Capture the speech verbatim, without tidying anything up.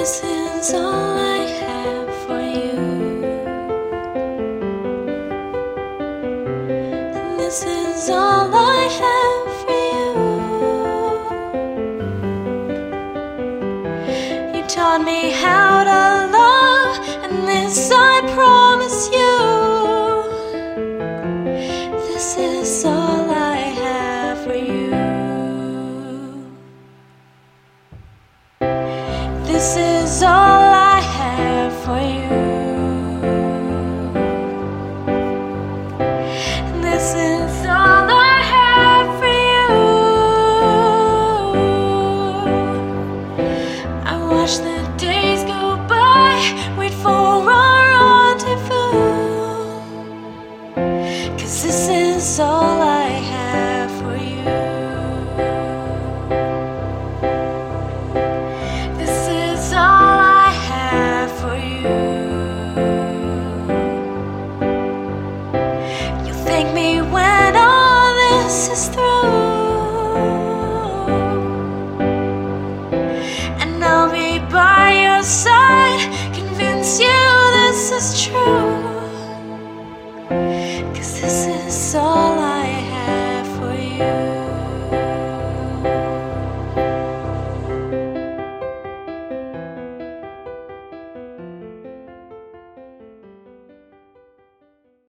This is all I have for you. And this is all I have for you. You taught me how to love, and this I promise you. This is all I have for you. This is all I have for you. This is all I have for you. I watched the